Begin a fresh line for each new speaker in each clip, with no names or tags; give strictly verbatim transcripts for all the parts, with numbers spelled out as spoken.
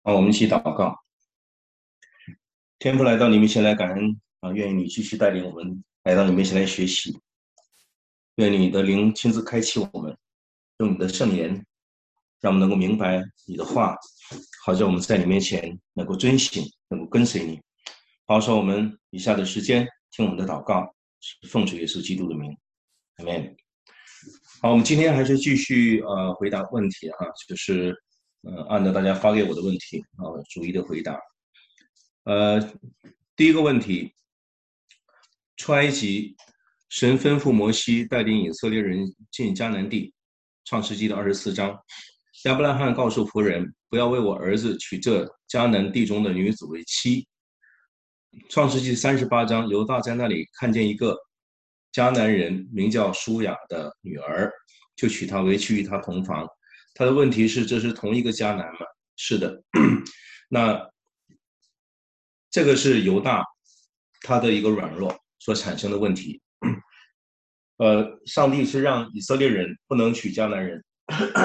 啊，我们一起祷告。天父来到你面前来感恩啊，愿意你继续带领我们来到你面前来学习，愿你的灵亲自开启我们，用你的圣言，让我们能够明白你的话，好叫我们在你面前能够遵行，能够跟随你。保守我们以下的时间听我们的祷告，是奉主耶稣基督的名，阿门。好，我们今天还是继续呃回答问题哈、啊，就是呃按照大家发给我的问题啊，逐一的回答。呃，第一个问题，出埃及，神吩咐摩西带领以色列人进迦南地，创世纪的二十四章。亚伯拉罕告诉仆人，不要为我儿子娶这迦南地中的女子为妻。创世纪三十八章，犹大在那里看见一个迦南人，名叫舒雅的女儿，就娶她为妻，与她同房。他的问题是，这是同一个迦南吗？是的。那这个是犹大他的一个软弱所产生的问题。呃，上帝是让以色列人不能娶迦南人，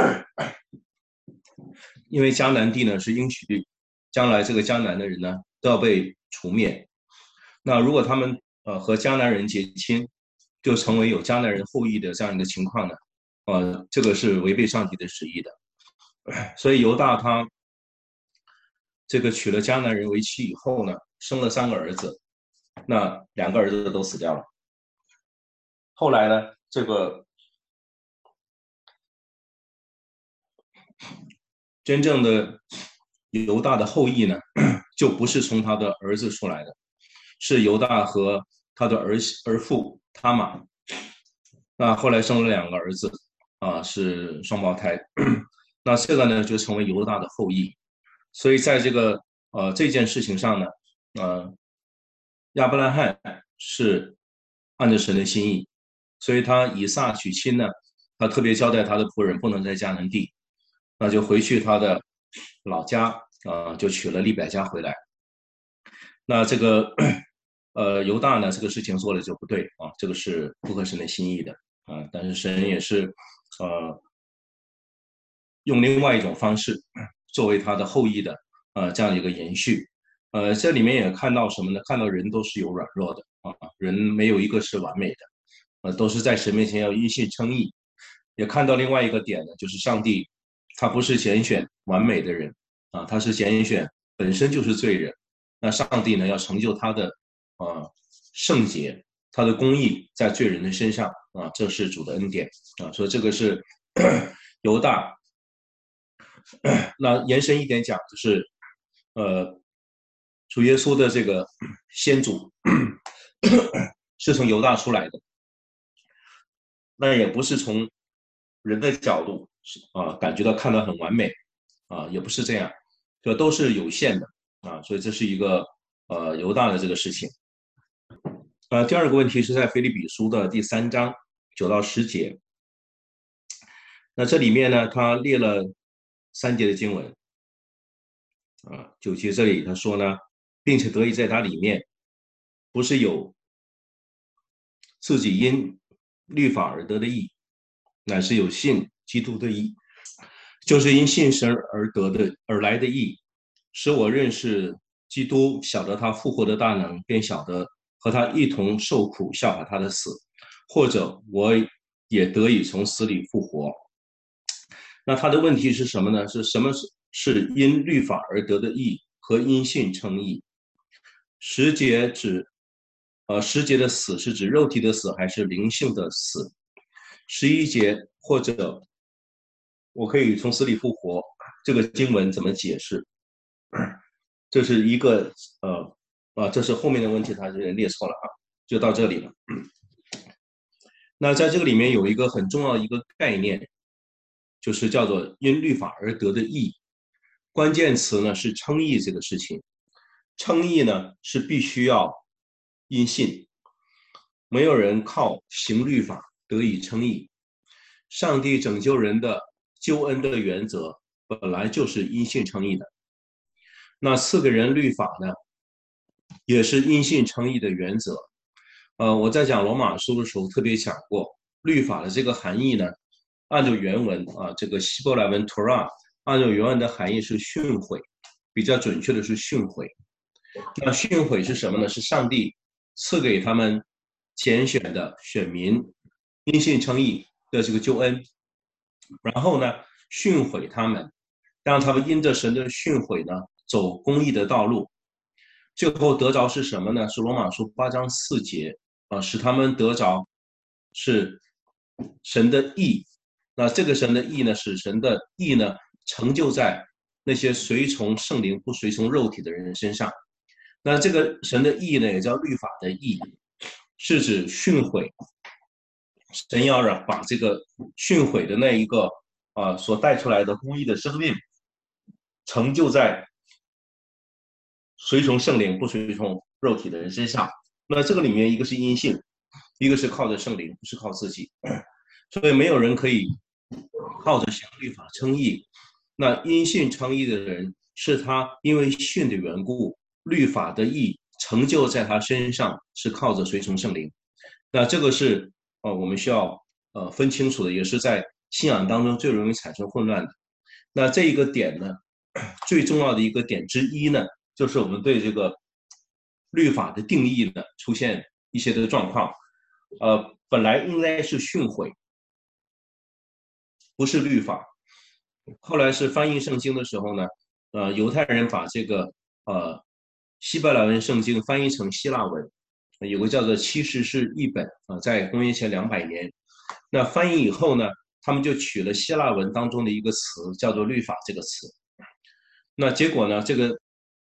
因为迦南地呢是应许地，将来这个迦南的人呢都要被除灭。那如果他们呃和迦南人结亲，就成为有迦南人后裔的这样一个情况呢，呃，这个是违背上帝的旨意的。所以犹大他这个娶了迦南人为妻以后呢，生了三个儿子，那两个儿子都死掉了。后来呢，这个真正的犹大的后裔呢，就不是从他的儿子出来的，是犹大和他的儿儿妇他玛。那后来生了两个儿子，啊，是双胞胎。那这个呢，就成为犹大的后裔。所以在这个呃这件事情上呢，呃，亚伯拉罕是按照神的心意，所以他以撒娶亲呢，他特别交代他的仆人不能在迦南地，那就回去他的老家啊、呃，就娶了利百加回来。那这个呃犹大呢，这个事情做的就不对啊，这个是不合神的心意的啊。但是神也是呃用另外一种方式作为他的后裔的呃这样一个延续。呃，这里面也看到什么呢？看到人都是有软弱的啊，人没有一个是完美的，呃，都是在神面前要因信称义。也看到另外一个点呢，就是上帝他不是拣选完美的人啊，他是拣选本身就是罪人。那上帝呢，要成就他的啊圣洁，他的公义在罪人的身上啊，这是主的恩典啊。所以这个是犹大。那延伸一点讲，就是呃，主耶稣的这个先祖是从犹大出来的，那也不是从人的角度啊、呃、感觉到看到很完美啊、呃，也不是这样，这都是有限的啊，所以这是一个呃犹大的这个事情。呃，第二个问题是在腓立比书的第三章九到十节，那这里面呢，他列了三节的经文啊，九节这里他说呢，并且得以在他里面，不是有自己因律法而得的义，乃是有信基督的义，就是因信神而得的而来的义，使我认识基督，晓得他复活的大能，便晓得和他一同受苦，效法他的死，或者我也得以从死里复活。那他的问题是什么呢？是什么是因律法而得的义和因信称义？十节指呃，十节的死是指肉体的死还是灵性的死？十一节或者我可以从死里复活，这个经文怎么解释？这是一个呃啊，这是后面的问题，他是列错了啊，就到这里了。那在这个里面有一个很重要的一个概念，就是叫做因律法而得的义。关键词呢是称义这个事情，称义呢是必须要因信，没有人靠行律法得以称义。上帝拯救人的救恩的原则本来就是因信称义的，那赐给人律法呢，也是因信称义的原则。呃，我在讲罗马书的时候特别讲过，律法的这个含义呢，按照原文啊，这个希伯来文 Torah，按照原文的含义是训诲， 比较准确的是训诲。那训诲是什么呢？是上帝赐给他们拣选的选民因信称义的这个救恩，然后呢，训诲他们，让他们因着神的训诲呢，走公义的道路。最后得着是什么呢？是罗马书八章四节啊，使他们得着是神的义。那这个神的义呢，使神的义呢成就在那些随从圣灵不随从肉体的人身上。那这个神的义呢，也叫律法的义，是指训诲。神要让把这个训诲的那一个啊、呃、所带出来的公义的生命，成就在随从圣灵不随从肉体的人身上。那这个里面一个是因信，一个是靠着圣灵，不是靠自己。所以没有人可以靠着行律法称义。那因信称义的人，是他因为信的缘故，律法的义成就在他身上，是靠着随从圣灵。那这个是呃我们需要呃分清楚的，也是在信仰当中最容易产生混乱的。那这一个点呢，最重要的一个点之一呢，就是我们对这个律法的定义呢出现一些的状况。呃，本来应该是训诲，不是律法。后来是翻译圣经的时候呢，呃，犹太人把这个呃希伯来文圣经翻译成希腊文，有个叫做七十士译本啊、呃，在公元前两百年。那翻译以后呢，他们就取了希腊文当中的一个词，叫做律法这个词。那结果呢，这个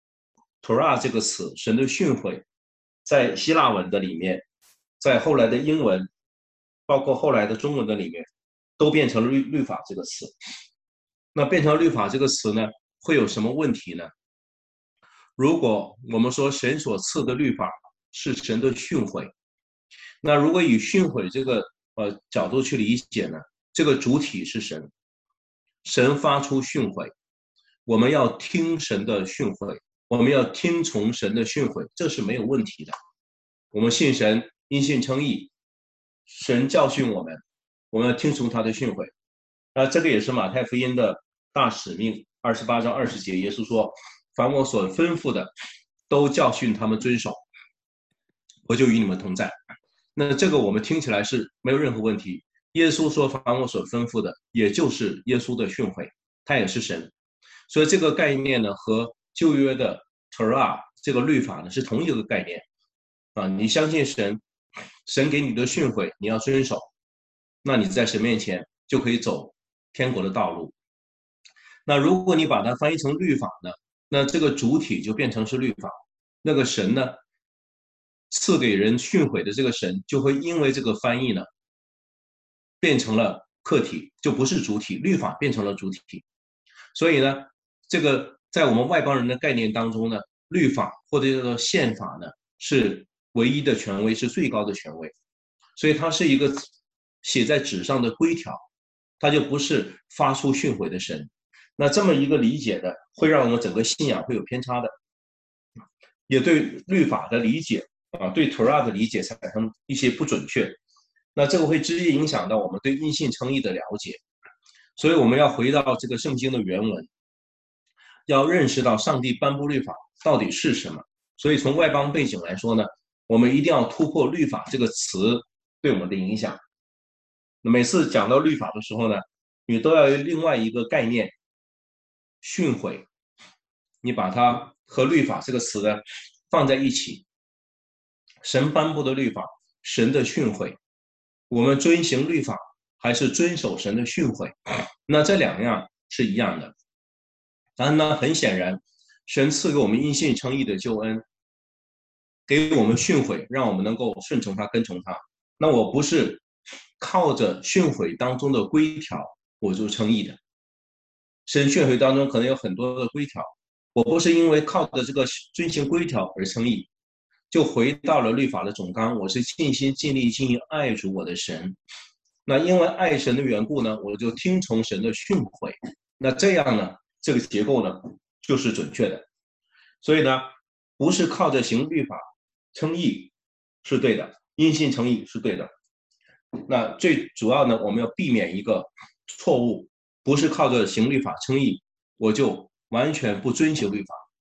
Torah 这个词，神的训诲，在希腊文的里面，在后来的英文，包括后来的中文的里面，都变成了律律法这个词。那变成律法这个词呢，会有什么问题呢？如果我们说神所赐的律法是神的训诲，那如果以训诲这个呃角度去理解呢，这个主体是神，神发出训诲，我们要听神的训诲，我们要听从神的训诲，这是没有问题的。我们信神，因信称义，神教训我们，我们要听从他的训诲。那这个也是马太福音的大使命，二十八章二十节，耶稣说：“凡我所吩咐的，都教训他们遵守，我就与你们同在。”那这个我们听起来是没有任何问题。耶稣说：“凡我所吩咐的，也就是耶稣的训诲，他也是神。”所以这个概念呢，和旧约的 Torah 这个律法呢是同一个概念啊。你相信神，神给你的训诲你要遵守，那你在神面前就可以走天国的道路。那如果你把它翻译成律法呢，那这个主体就变成是律法，那个神呢，赐给人训诲的这个神就会因为这个翻译呢，变成了客体，就不是主体，律法变成了主体。所以呢，这个在我们外邦人的概念当中呢，律法或者叫做宪法呢，是唯一的权威，是最高的权威。所以它是一个写在纸上的规条，它就不是发出训诲的神。那这么一个理解的，会让我们整个信仰会有偏差的，也对律法的理解啊，对 Torah 的理解产生一些不准确。那这个会直接影响到我们对因信称义的了解。所以我们要回到这个圣经的原文，要认识到上帝颁布律法到底是什么。所以从外邦背景来说呢，我们一定要突破律法这个词对我们的影响。每次讲到律法的时候呢，你都要有另外一个概念，训诲，你把它和律法这个词呢放在一起。神颁布的律法，神的训诲，我们遵行律法还是遵守神的训诲，那这两样是一样的。当然呢，很显然，神赐给我们因信称义的救恩，给我们训诲，让我们能够顺从他，跟从他。那我不是靠着训诲当中的规条我就称义的，神训诲当中可能有很多的规条，我不是因为靠着这个遵行规条而称义，就回到了律法的总纲，我是尽心尽力尽意爱主我的神。那因为爱神的缘故呢，我就听从神的训诲。那这样呢，这个结构呢就是准确的。所以呢，不是靠着行律法称义是对的，因信称义是对的。那最主要呢，我们要避免一个错误，不是靠着行律法称义，我就完全不遵行律法，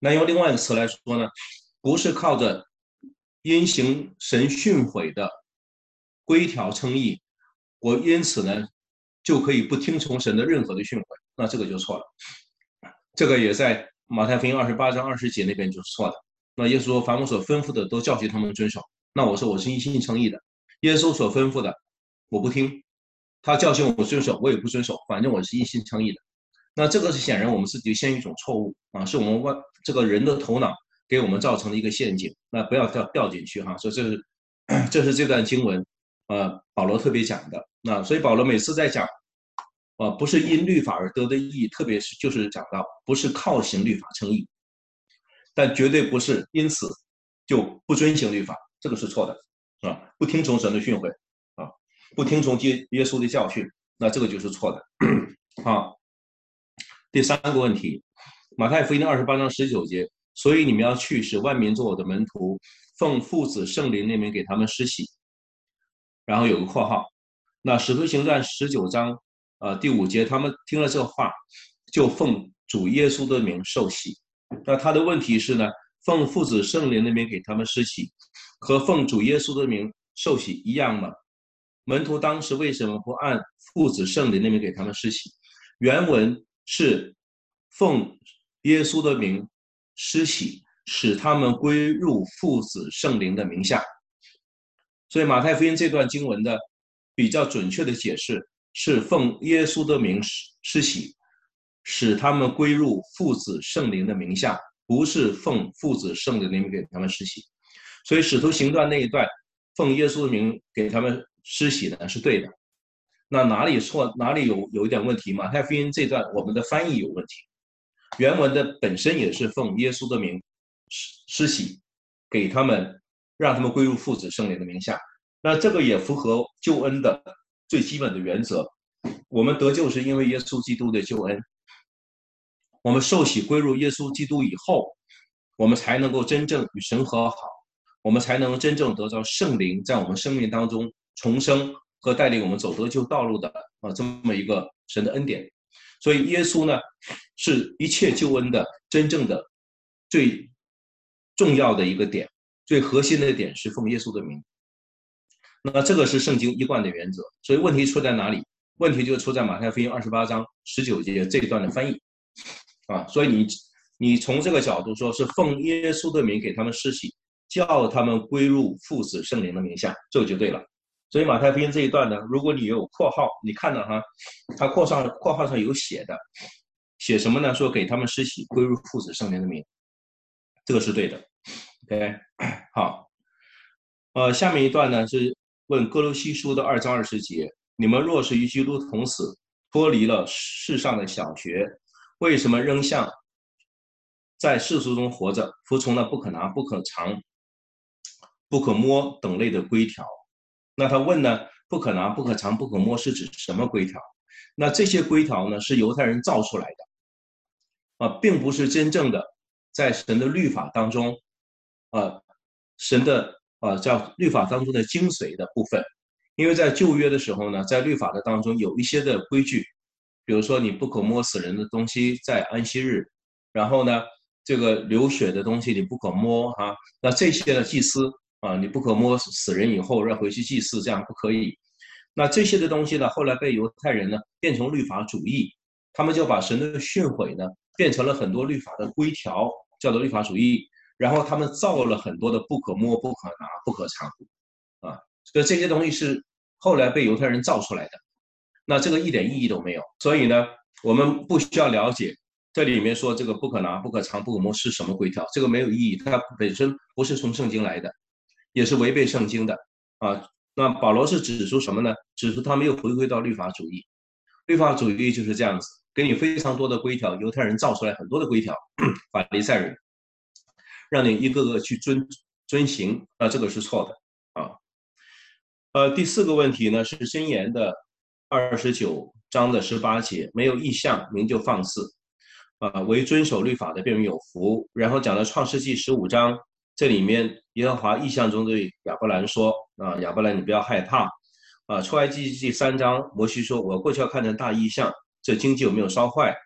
那用另外一个词来说呢，不是靠着因行神训诲的规条称义，我因此呢就可以不听从神的任何的训诲，那这个就错了。这个也在马太福音二十八章二十节那边就是错的。那耶稣说：“凡我所吩咐的，都教训他们遵守。”那我说我是一心称义的，耶稣所吩咐的我不听，他教训我遵守，我也不遵守，反正我是一心称义的。那这个是显然我们自己陷入一种错误啊，是我们外这个人的头脑给我们造成的一个陷阱。那不要掉掉进去哈。所以这是这是这段经文，呃，保罗特别讲的。那所以保罗每次在讲，呃，不是因律法而得的义，特别是就是讲到不是靠行律法称义，但绝对不是因此就不遵行律法，这个是错的啊，不听从神的训诲啊，不听从耶耶稣的教训，那这个就是错的啊。第三个问题，马太福音的二十八章十九节，所以你们要去，使万民做我的门徒，奉父子圣灵那名给他们施洗。然后有个括号，那使徒行传十九章呃第五节，他们听了这个话，就奉主耶稣的名受洗。那他的问题是呢，奉父子圣灵那名给他们施洗，和奉主耶稣的名受洗一样吗？门徒当时为什么不按父子圣灵那名给他们施洗？原文是奉耶稣的名施洗，使他们归入父子圣灵的名下。所以马太福音这段经文的比较准确的解释是奉耶稣的名施洗，使他们归入父子圣灵的名下，不是奉父子圣灵的名给他们施洗。所以使徒行传那一段奉耶稣的名给他们施洗呢是对的。那哪里错，哪里有有一点问题？马太福音这段我们的翻译有问题，原文的本身也是奉耶稣的名施洗，给他们让他们归入父子圣灵的名下。那这个也符合救恩的最基本的原则。我们得救是因为耶稣基督的救恩，我们受洗归入耶稣基督以后，我们才能够真正与神和好，我们才能真正得到圣灵在我们生命当中重生和带领我们走得救道路的啊这么一个神的恩典。所以耶稣呢是一切救恩的真正的最重要的一个点，最核心的点是奉耶稣的名。那这个是圣经一贯的原则。所以问题出在哪里？问题就出在马太福音二十八章十九节这一段的翻译啊。所以你你从这个角度说是奉耶稣的名给他们施洗，叫他们归入父子圣灵的名下，这个就对了。所以马太福音这一段呢，如果你有括号，你看到哈，它括上括号上有写的，写什么呢？说给他们施洗，归入父子圣灵的名，这个是对的。OK， 好，呃，下面一段呢是问哥罗西书的二章二十节，你们若是与基督同死，脱离了世上的小学，为什么仍像在世俗中活着，服从了不可拿、不可尝、不可摸等类的规条？那他问呢，不可拿、不可尝、不可摸是指什么规条？那这些规条呢，是犹太人造出来的，啊，并不是真正的在神的律法当中，啊，神的啊叫律法当中的精髓的部分。因为在旧约的时候呢，在律法的当中有一些的规矩，比如说你不可摸死人的东西在安息日，然后呢，这个流血的东西你不可摸啊，那这些的祭司啊，你不可摸死人以后要回去祭祀，这样不可以。那这些的东西呢，后来被犹太人呢变成律法主义，他们就把神的训诲呢变成了很多律法的规条，叫做律法主义。然后他们造了很多的不可摸、不可拿、不可尝啊，所以这些东西是后来被犹太人造出来的。那这个一点意义都没有。所以呢，我们不需要了解这里面说这个不可拿、不可尝、不可摸是什么规条，这个没有意义，它本身不是从圣经来的，也是违背圣经的啊。那保罗是指出什么呢？指出他们又回归到律法主义。律法主义就是这样子，给你非常多的规条，犹太人造出来很多的规条，法利赛人让你一个个去遵遵行，那这个是错的啊。呃，第四个问题呢是箴言的二十九章的十八节，没有异象，民就放肆，啊、呃，为遵守律法的便有福。然后讲了创世纪十五章，这里面耶和华异象中对亚伯兰说，啊、呃，亚伯兰你不要害怕，啊、呃，出埃及记三章，摩西说，我过去要看见大异象，这经济有没有烧坏？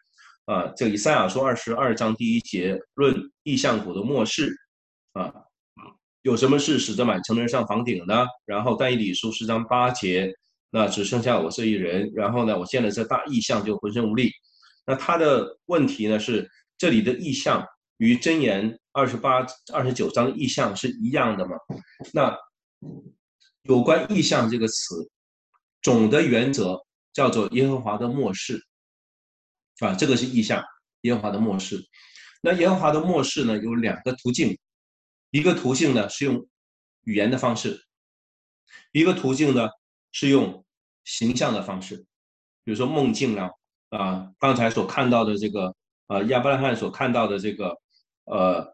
啊，这以赛亚书二十二章第一节论异象谷的末世啊，有什么事使得满城的人上房顶呢？然后但以理书十章八节，那只剩下我这一人，然后呢，我见了这大异象就浑身无力。那他的问题呢是这里的异象与箴言二十八、二十九章的异象是一样的吗？那有关异象这个词，总的原则叫做耶和华的默示啊，这个是异象，耶和华的默示。那耶和华的默示呢有两个途径，一个途径呢是用语言的方式，一个途径呢是用形象的方式，比如说梦境啊，啊，刚才所看到的这个，呃，亚伯拉罕所看到的这个，呃，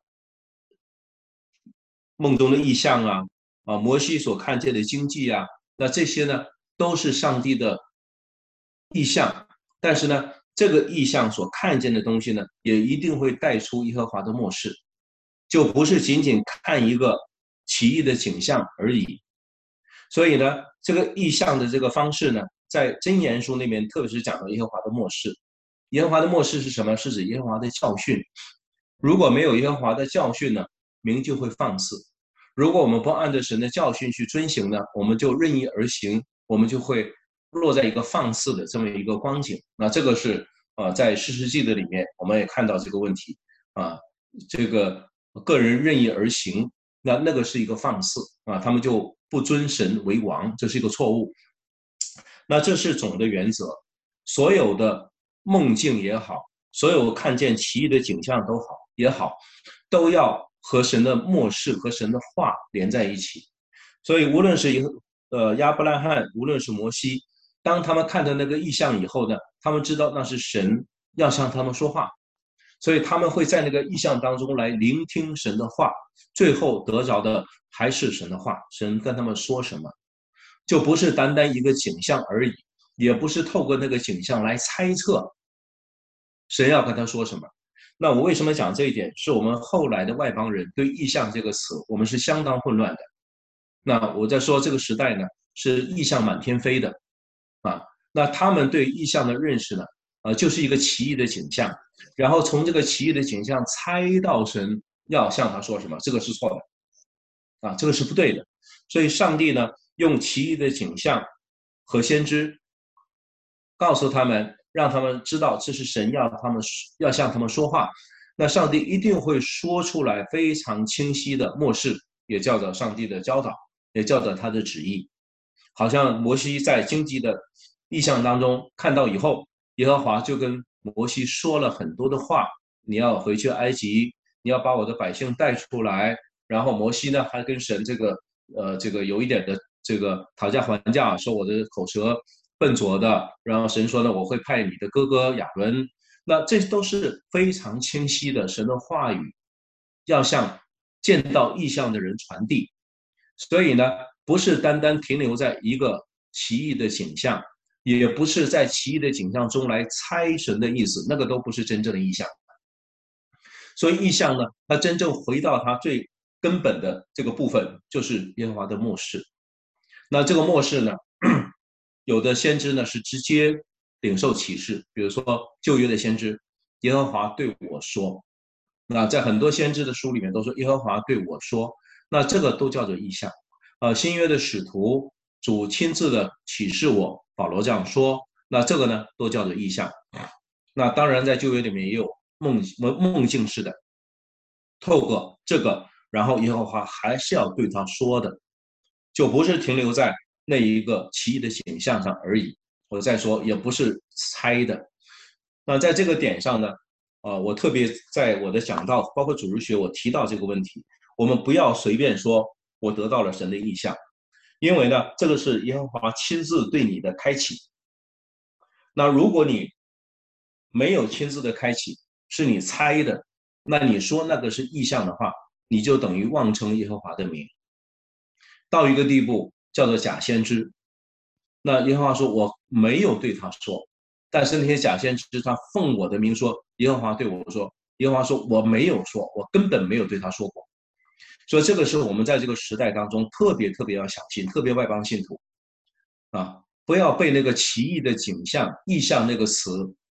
梦中的异象啊，啊，摩西所看见的经济啊，那这些呢都是上帝的意象，但是呢，这个意象所看见的东西呢，也一定会带出耶和华的默示，就不是仅仅看一个奇异的景象而已。所以呢，这个意象的这个方式呢，在箴言书那边特别是讲到耶和华的默示。耶和华的默示是什么？是指耶和华的教训。如果没有耶和华的教训呢，民就会放肆。如果我们不按着神的教训去遵行呢，我们就任意而行，我们就会落在一个放肆的这么一个光景。那这个是呃，在士师记的里面，我们也看到这个问题啊，这个个人任意而行，那那个是一个放肆啊，他们就不尊神为王，这是一个错误。那这是总的原则，所有的梦境也好，所有看见奇异的景象都好也好，都要和神的默示和神的话连在一起。所以无论是呃亚伯拉罕，无论是摩西，当他们看到那个异象以后呢，他们知道那是神要向他们说话，所以他们会在那个异象当中来聆听神的话，最后得着的还是神的话，神跟他们说什么，就不是单单一个景象而已，也不是透过那个景象来猜测神要跟他说什么。那我为什么讲这一点？是我们后来的外邦人对异象这个词，我们是相当混乱的。那我在说这个时代呢，是异象满天飞的啊。那他们对异象的认识呢，呃，就是一个奇异的景象，然后从这个奇异的景象猜到神要向他说什么，这个是错的啊，这个是不对的。所以上帝呢，用奇异的景象和先知告诉他们，让他们知道这是神要他们要向他们说话。那上帝一定会说出来非常清晰的默示，也叫做上帝的教导，也叫做他的旨意。好像摩西在荆棘的意象当中看到以后，耶和华就跟摩西说了很多的话，你要回去埃及，你要把我的百姓带出来。然后摩西呢还跟神这个呃这个有一点的这个讨价还价，说我的口舌笨拙的，然后神说呢，我会派你的哥哥亚伦。那这都是非常清晰的神的话语，要向见到异象的人传递。所以呢，不是单单停留在一个奇异的景象，也不是在奇异的景象中来猜神的意思，那个都不是真正的异象。所以异象呢，它真正回到它最根本的这个部分，就是耶和华的默示。那这个默示呢，有的先知呢是直接领受启示，比如说旧约的先知，耶和华对我说。那在很多先知的书里面都说耶和华对我说，那这个都叫做异象。呃，新约的使徒主亲自的启示我，保罗这样说，那这个呢都叫做异象。那当然在旧约里面也有梦梦梦境式的，透过这个，然后耶和华还是要对他说的，就不是停留在那一个奇异的景象上而已。我再说，也不是猜的。那在这个点上呢，呃，我特别在我的讲道，包括主日学，我提到这个问题，我们不要随便说我得到了神的意象，因为呢，这个是耶和华亲自对你的开启。那如果你没有亲自的开启，是你猜的，那你说那个是意象的话，你就等于妄称耶和华的名，到一个地步叫做假先知。那耶和华说我没有对他说，但是那些假先知他奉我的名说，耶和华对我说，耶和华说我没有说，我根本没有对他说过。所以这个是我们在这个时代当中特别特别要小心，特别外邦信徒啊，不要被那个奇异的景象、意象那个词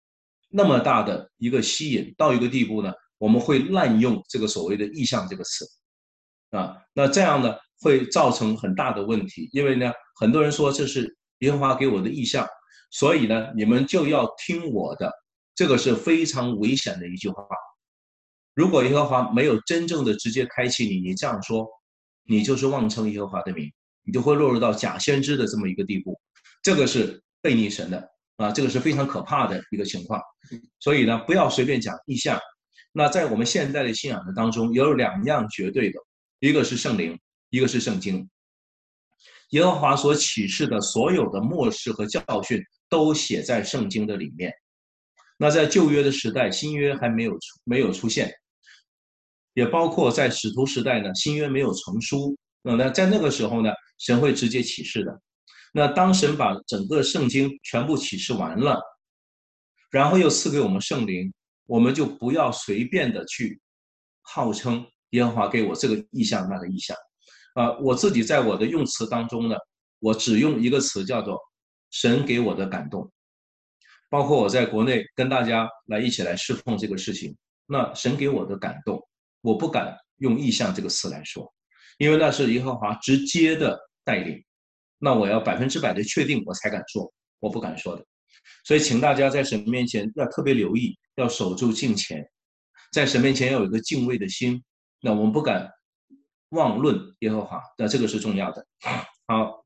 那么大的一个吸引，到一个地步呢，我们会滥用这个所谓的意象这个词啊，那这样呢会造成很大的问题，因为呢，很多人说这是耶和华给我的意象，所以呢，你们就要听我的，这个是非常危险的一句话。如果耶和华没有真正的直接开启你，你这样说，你就是妄称耶和华的名，你就会落入到假先知的这么一个地步，这个是背逆神的啊，这个是非常可怕的一个情况。所以呢，不要随便讲意象。那在我们现在的信仰的当中，有两样绝对的，一个是圣灵，一个是圣经。耶和华所启示的所有的默示和教训都写在圣经的里面。那在旧约的时代，新约还没有出没有出现，也包括在使徒时代呢，新约没有成书。那在那个时候呢，神会直接启示的。那当神把整个圣经全部启示完了，然后又赐给我们圣灵，我们就不要随便的去号称耶和华给我这个意象那个意象。啊、呃，我自己在我的用词当中呢，我只用一个词叫做神给我的感动。包括我在国内跟大家来一起来侍奉这个事情，那神给我的感动，我不敢用意象这个词来说，因为那是耶和华直接的带领，那我要百分之百的确定我才敢说，我不敢说的。所以请大家在神面前要特别留意，要守住敬虔，在神面前要有一个敬畏的心，那我们不敢妄论耶和华，那这个是重要的。好，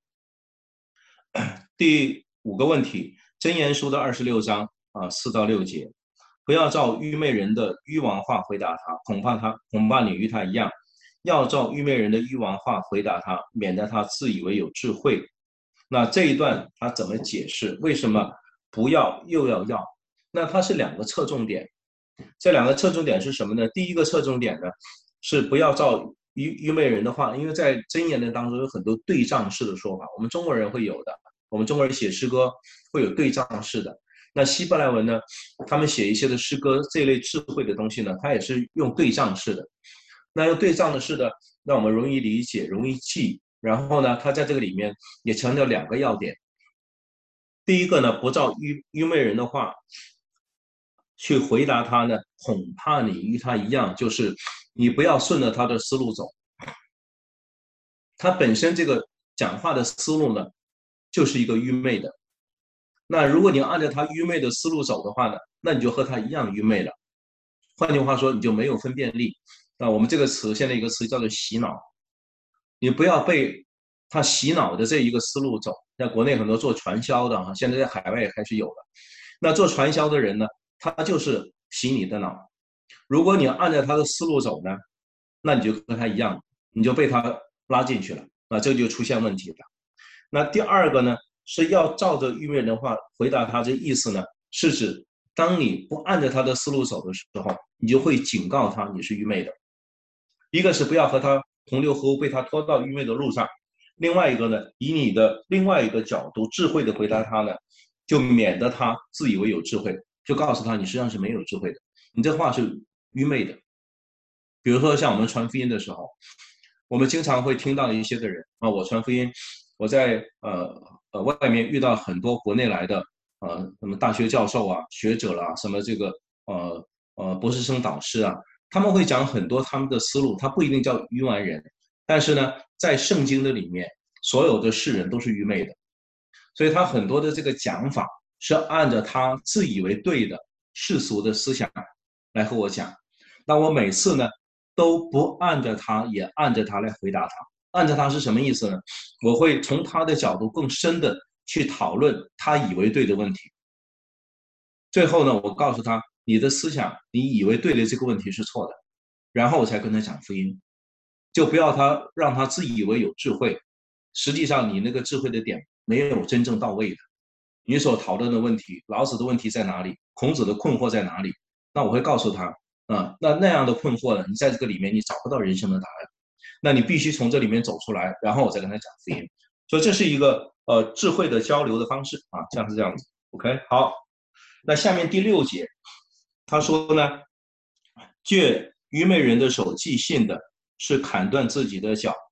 第五个问题，箴言书的二十六章啊四到六节，不要照愚昧人的愚妄话回答他，恐怕他恐怕你与他一样；要照愚昧人的愚妄话回答他，免得他自以为有智慧。那这一段他怎么解释？为什么不要又要要？那它是两个侧重点，这两个侧重点是什么呢？第一个侧重点呢是不要照愚愚昧人的话，因为在箴言的当中有很多对仗式的说法，我们中国人会有的。我们中国人写诗歌会有对仗式的，那希伯来文呢，他们写一些的诗歌这一类智慧的东西呢，它也是用对仗式的。那用对仗的式的，让我们容易理解、容易记。然后呢，它在这个里面也强调两个要点。第一个呢，不照愚愚昧人的话去回答他呢，恐怕你与他一样，就是你不要顺着他的思路走。他本身这个讲话的思路呢，就是一个愚昧的。那如果你按照他愚昧的思路走的话呢，那你就和他一样愚昧了。换句话说，你就没有分辨力。那我们这个词现在一个词叫做洗脑，你不要被他洗脑的这一个思路走。在国内很多做传销的哈，现在在海外也开始有了。那做传销的人呢，他就是洗你的脑。如果你按照他的思路走呢，那你就和他一样，你就被他拉进去了，那这就出现问题了。那第二个呢，是要照着愚昧人的话回答他，这意思呢，是指当你不按着他的思路走的时候，你就会警告他你是愚昧的。一个是不要和他同流合污，被他拖到愚昧的路上；另外一个呢，以你的另外一个角度智慧的回答他呢，就免得他自以为有智慧，就告诉他你实际上是没有智慧的，你这话是愚昧的。比如说像我们传福音的时候，我们经常会听到一些的人啊，我传福音，我在呃呃外面遇到很多国内来的呃什么大学教授啊、学者啦、啊，什么这个呃呃博士生导师啊，他们会讲很多他们的思路，他不一定叫愚顽人，但是呢，在圣经的里面，所有的世人都是愚昧的，所以他很多的这个讲法是按照他自以为对的世俗的思想来和我讲，那我每次呢都不按着他，也按着他来回答他。按着他是什么意思呢？我会从他的角度更深的去讨论他以为对的问题。最后呢，我告诉他，你的思想，你以为对的这个问题是错的，然后我才跟他讲福音。就不要他让他自以为有智慧，实际上你那个智慧的点没有真正到位的。你所讨论的问题，老子的问题在哪里？孔子的困惑在哪里？那我会告诉他。啊，那那样的困惑呢？你在这个里面你找不到人生的答案，那你必须从这里面走出来，然后我再跟他讲福音。所以这是一个呃智慧的交流的方式啊，像是这样子。OK， 好，那下面第六节，他说呢，借愚昧人的手寄信的，是砍断自己的脚，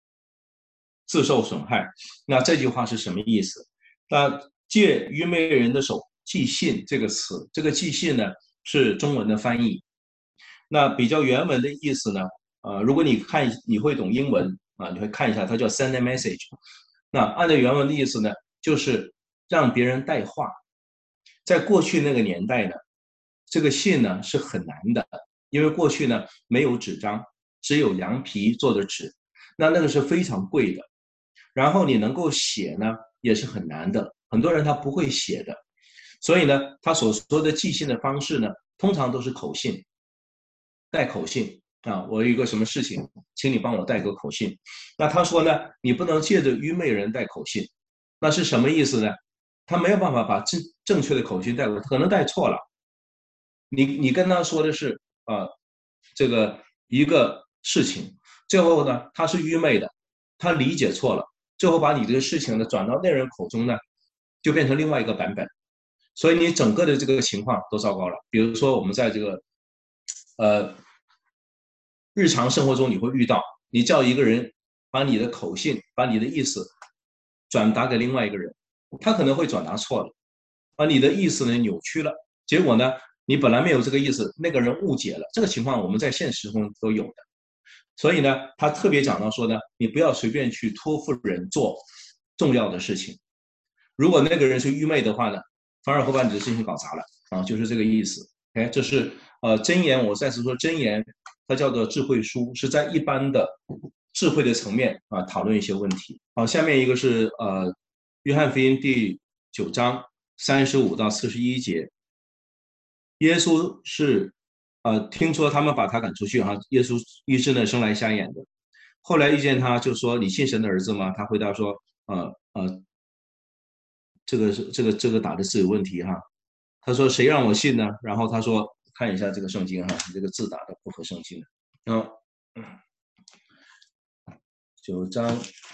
自受损害。那这句话是什么意思？那借愚昧人的手寄信这个词，这个寄信呢是中文的翻译。那比较原文的意思呢，呃，如果你看你会懂英文啊，你会看一下，它叫 send a message。那按照原文的意思呢，就是让别人带话。在过去那个年代呢，这个信呢是很难的，因为过去呢没有纸张，只有羊皮做的纸，那那个是非常贵的。然后你能够写呢，也是很难的，很多人他不会写的，所以呢，他所说的寄信的方式呢，通常都是口信，带口信啊，我有一个什么事情，请你帮我带个口信。那他说呢，你不能借着愚昧人带口信，那是什么意思呢？他没有办法把正正确的口信带过，可能带错了。你你跟他说的是啊、呃，这个一个事情，最后呢，他是愚昧的，他理解错了，最后把你这个事情呢转到那人口中呢，就变成另外一个版本，所以你整个的这个情况都糟糕了。比如说我们在这个呃日常生活中你会遇到，你叫一个人把你的口信、把你的意思转达给另外一个人，他可能会转达错了，把你的意思呢扭曲了，结果呢，你本来没有这个意思，那个人误解了。这个情况我们在现实中都有的。所以呢，他特别讲到说呢，你不要随便去托付人做重要的事情。如果那个人是愚昧的话呢，反而会把你的事情搞砸了啊，就是这个意思。哎，这是呃箴言，我再次说箴言，它叫做智慧书，是在一般的智慧的层面啊讨论一些问题。好，下面一个是呃约翰福音第九章三十五到四十一节，耶稣是呃听说他们把他赶出去哈、啊，耶稣医治呢生来瞎眼的，后来遇见他就说你信神的儿子吗？他回答说呃呃这个是这个这个打的是有问题哈。他说谁让我信呢？然后他说看一下这个圣经哈，这个字打的不合圣经的。嗯，九章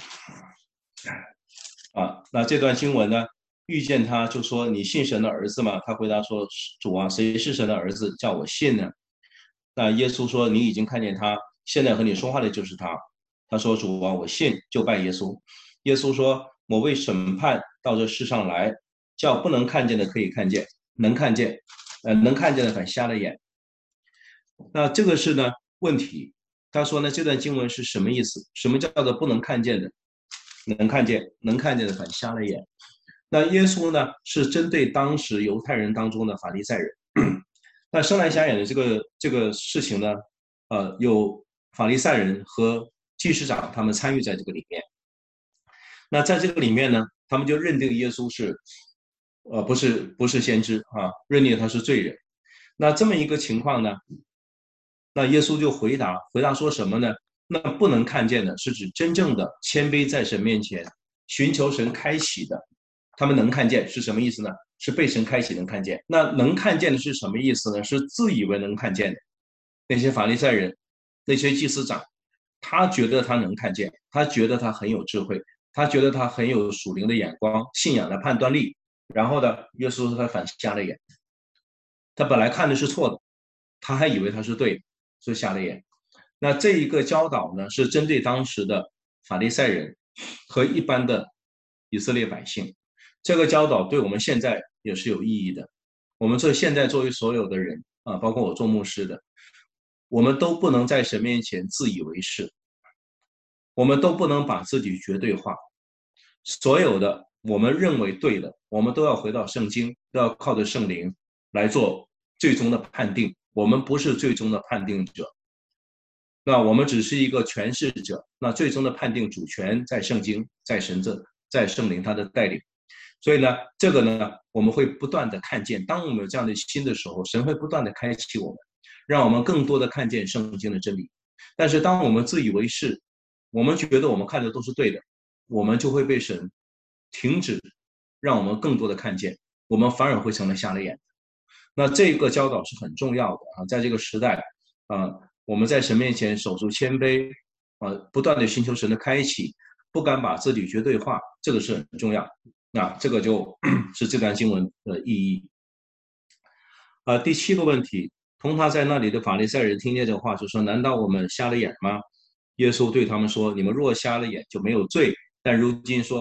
啊，那这段经文呢，遇见他就说你信神的儿子吗？他回答说主啊，谁是神的儿子？叫我信呢？那耶稣说你已经看见他，现在和你说话的就是他。他说主啊，我信，就拜耶稣。耶稣说我为审判到这世上来，叫不能看见的可以看见，能看见，呃，能看见的反瞎了眼。那这个是呢问题。他说呢这段经文是什么意思？什么叫做不能看见的？能看见，能看见的反瞎了眼。那耶稣呢是针对当时犹太人当中的法利赛人。那生来瞎眼的这个这个事情呢，呃，有法利赛人和祭司长他们参与在这个里面。那在这个里面呢，他们就认定耶稣是，呃，不是不是先知啊，认定他是罪人。那这么一个情况呢，那耶稣就回答，回答说什么呢？那不能看见的是指真正的谦卑在神面前，寻求神开启的，他们能看见是什么意思呢？是被神开启能看见。那能看见的是什么意思呢？是自以为能看见的。那些法利赛人，那些祭司长，他觉得他能看见，他觉得他很有智慧，他觉得他很有属灵的眼光、信仰的判断力。然后呢，耶稣说他反瞎了眼，他本来看的是错的，他还以为他是对的，所以瞎了眼。那这一个教导呢，是针对当时的法利赛人和一般的以色列百姓。这个教导对我们现在也是有意义的。我们这现在作为所有的人啊，包括我做牧师的，我们都不能在神面前自以为是，我们都不能把自己绝对化。所有的我们认为对的，我们都要回到圣经，都要靠着圣灵来做最终的判定。我们不是最终的判定者，那我们只是一个诠释者。那最终的判定主权在圣经，在神这，在圣灵他的带领。所以呢，这个呢，我们会不断的看见，当我们有这样的心的时候，神会不断的开启我们，让我们更多的看见圣经的真理。但是当我们自以为是，我们觉得我们看的都是对的，我们就会被神停止，让我们更多的看见，我们反而会成了瞎了眼。那这个教导是很重要的啊，在这个时代啊，我们在神面前守住谦卑啊，不断的寻求神的开启，不敢把自己绝对化，这个是很重要。那这个就是这段经文的意义。呃，第七个问题，同他在那里的法利赛人听见这话，就说：难道我们瞎了眼吗？耶稣对他们说：你们若瞎了眼，就没有罪。但如今说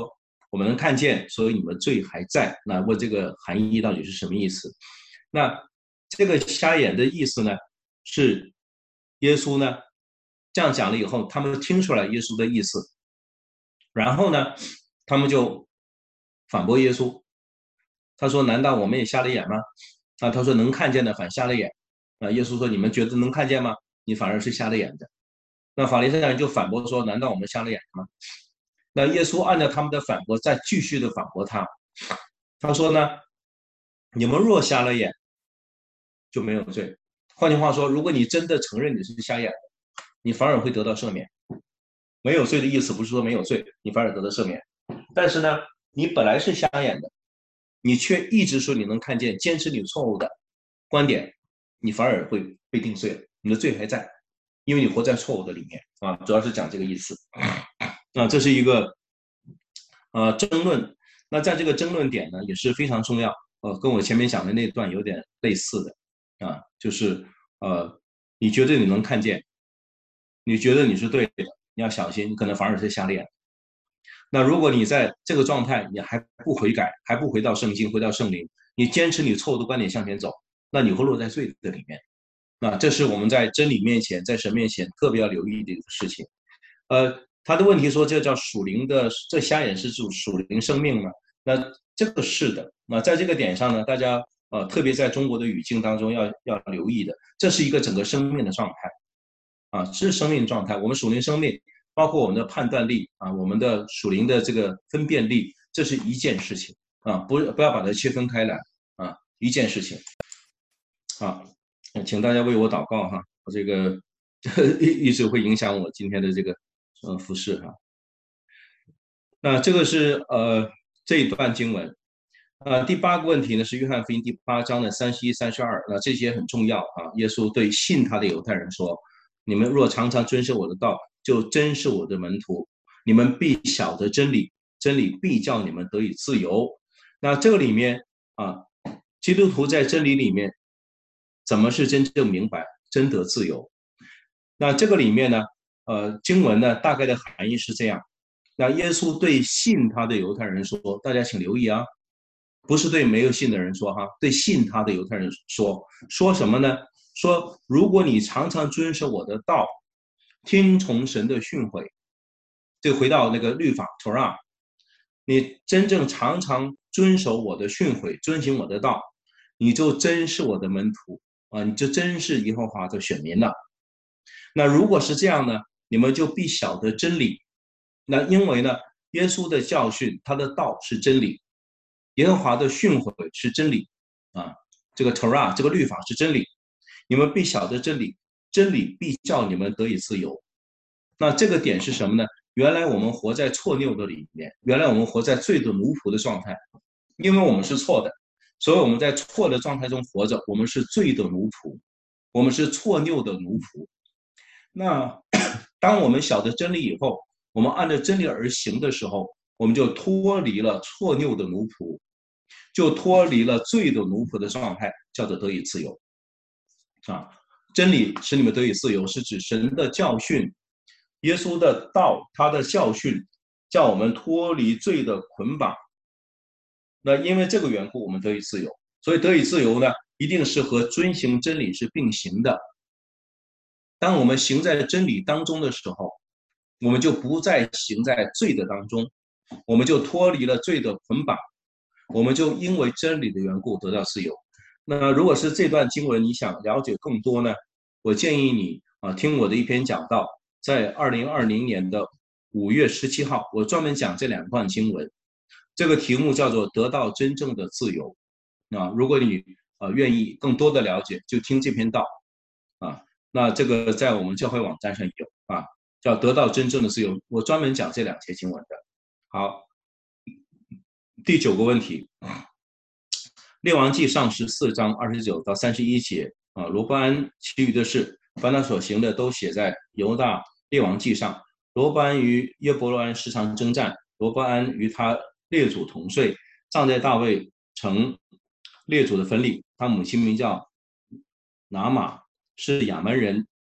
我们能看见，所以你们罪还在。那问这个含义到底是什么意思？那这个瞎眼的意思呢，是耶稣呢这样讲了以后，他们听出来耶稣的意思，然后呢，他们就反驳耶稣。他说：“难道我们也瞎了眼吗？”啊，他说：“能看见的反瞎了眼。”啊，耶稣说：“你们觉得能看见吗？你反而是瞎了眼的。”那法利赛人就反驳说：“难道我们瞎了眼吗？”那耶稣按照他们的反驳，再继续的反驳他。他说呢：“你们若瞎了眼，就没有罪。换句话说，如果你真的承认你是瞎眼的，你反而会得到赦免。没有罪的意思不是说没有罪，你反而得到赦免。但是呢，你本来是瞎眼的，你却一直说你能看见，坚持你错误的观点，你反而会被定罪了，你的罪还在，因为你活在错误的里面啊。主要是讲这个意思啊，这是一个呃争论。那在这个争论点呢，也是非常重要，呃，跟我前面讲的那段有点类似的啊，就是呃，你觉得你能看见，你觉得你是对的，你要小心，你可能反而是瞎眼。那如果你在这个状态，你还不悔改，还不回到圣经，回到圣灵，你坚持你错误的观点向前走，那你会落在罪的里面。那这是我们在真理面前，在神面前特别要留意的一个事情。呃，他的问题说，这叫属灵的，这瞎眼是属属灵生命吗？那这个是的。那在这个点上呢，大家呃特别在中国的语境当中要要留意的，这是一个整个生命的状态啊，这是生命状态。我们属灵生命。包括我们的判断力啊，我们的属灵的这个分辨力，这是一件事情啊，不不要把它切分开来啊，一件事情啊，请大家为我祷告哈，我这个一一直会影响我今天的这个呃服饰哈。那这个是呃这一段经文，呃第八个问题呢是约翰福音第八章的三十一、三十二，那这些很重要啊。耶稣对信他的犹太人说：“你们若常常遵守我的道，就真是我的门徒，你们必晓得真理，真理必叫你们得以自由。”那这个里面啊，基督徒在真理里面怎么是真正明白、真得自由？那这个里面呢，呃，经文呢大概的含义是这样。那耶稣对信他的犹太人说：“大家请留意啊，不是对没有信的人说哈，对信他的犹太人说，说什么呢？说如果你常常遵守我的道，听从神的训诲，就回到那个律法 Torah， 你真正常常遵守我的训诲，遵行我的道，你就真是我的门徒啊，你就真是耶和华的选民了。那如果是这样呢，你们就必晓得真理。那因为呢，耶稣的教训，他的道是真理，耶和华的训诲是真理啊，这个 Torah 这个律法是真理，你们必晓得真理，真理必叫你们得以自由。那这个点是什么呢？原来我们活在错谬的里面，原来我们活在罪的奴仆的状态，因为我们是错的，所以我们在错的状态中活着，我们是罪的奴仆，我们是错谬的奴仆。那当我们晓得真理以后，我们按照真理而行的时候，我们就脱离了错谬的奴仆，就脱离了罪的奴仆的状态，叫做得以自由。啊，真理使你们得以自由，是指神的教训，耶稣的道，他的教训，叫我们脱离罪的捆绑。那因为这个缘故，我们得以自由。所以得以自由呢，一定是和遵行真理是并行的。当我们行在真理当中的时候，我们就不再行在罪的当中，我们就脱离了罪的捆绑，我们就因为真理的缘故得到自由。那如果是这段经文你想了解更多呢，我建议你啊听我的一篇讲道，在二零二零年的五月十七号，我专门讲这两段经文，这个题目叫做得到真正的自由。啊，如果你呃愿意更多的了解，就听这篇道啊。那这个在我们教会网站上有啊，叫得到真正的自由，我专门讲这两节经文的。好，第九个问题，列王记上十四章二十九到三十一节啊，罗伯安其余的事，凡他所行的都写在犹大列王记上。罗伯安与耶伯罗安时常征战，罗伯安与他列祖同睡，葬在大卫城列祖的坟里。他母亲名叫拿玛，是亚门人